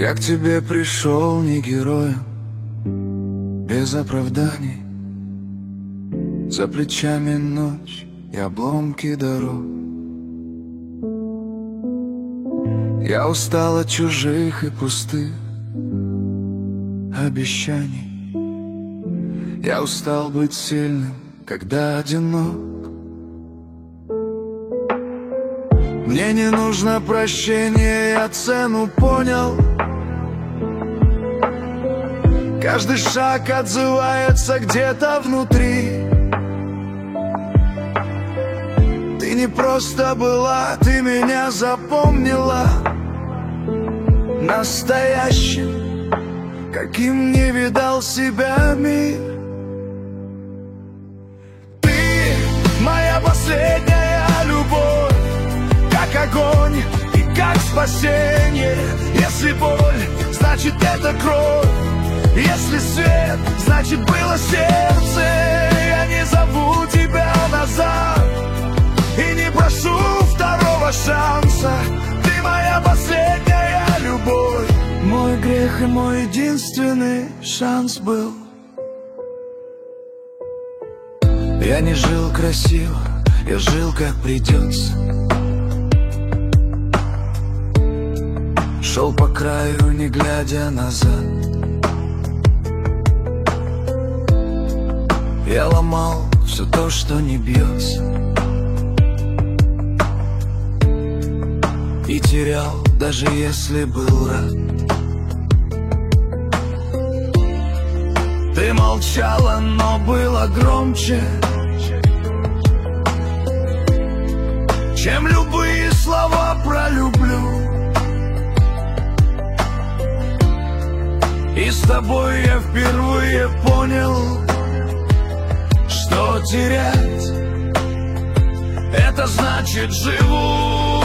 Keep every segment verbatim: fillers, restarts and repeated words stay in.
Я к тебе пришел не героем, без оправданий. За плечами ночь и обломки дорог. Я устал от чужих и пустых обещаний. Я устал быть сильным, когда одинок. Мне не нужно прощения, я цену понял. Каждый шаг отзывается где-то внутри. Ты не просто была, ты меня запомнила настоящим, каким не видал себя мир. Ты моя последняя любовь, как огонь и как спасение. Если боль, значит это кровь. Если свет, значит было сердце. Я не зову тебя назад и не прошу второго шанса. Ты моя последняя любовь. Мой грех и мой единственный шанс был. Я не жил красиво, я жил как придется. Шел по краю, не глядя назад. Я ломал все то, что не бьется, и терял, даже если был рад. Ты молчала, но было громче, чем любые слова про «люблю». И с тобой я впервые понял, что терять — это значит живу.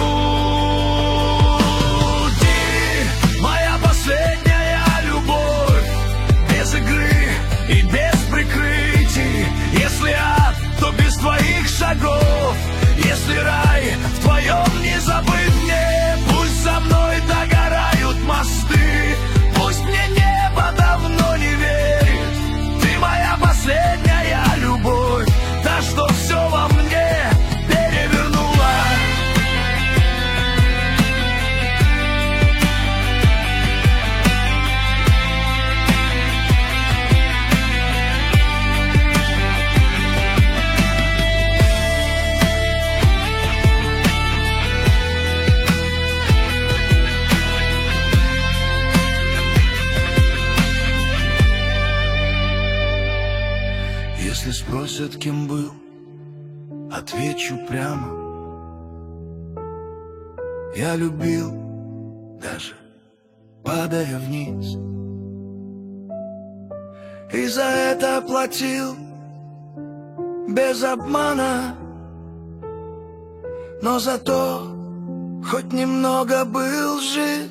Ты моя последняя любовь, без игры и без прикрытий. Если ад, то без твоих шагов. Если рай в твоем не забыт мне, пусть со мной догорают мосты. Пусть мне небо давно не верит. Ты моя последняя любовь, та, что все во мне перевернула. Если спросят, кем был, отвечу прямо: я любил, даже падая вниз. И за это платил без обмана, но зато хоть немного был жив.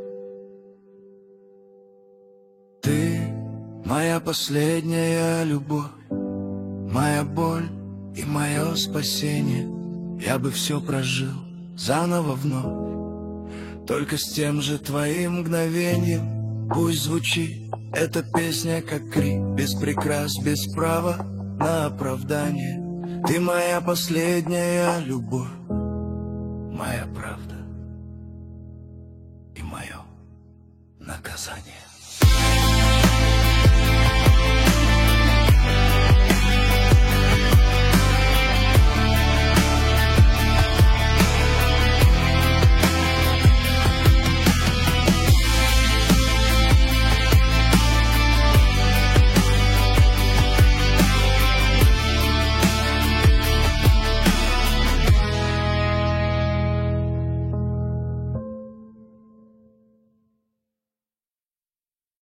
Ты моя последняя любовь, моя боль и мое спасение. Я бы все прожил заново вновь, только с тем же твоим мгновением. Пусть звучит эта песня как крик, без прикрас, без права на оправдание. Ты моя последняя любовь, моя правда и мое наказание.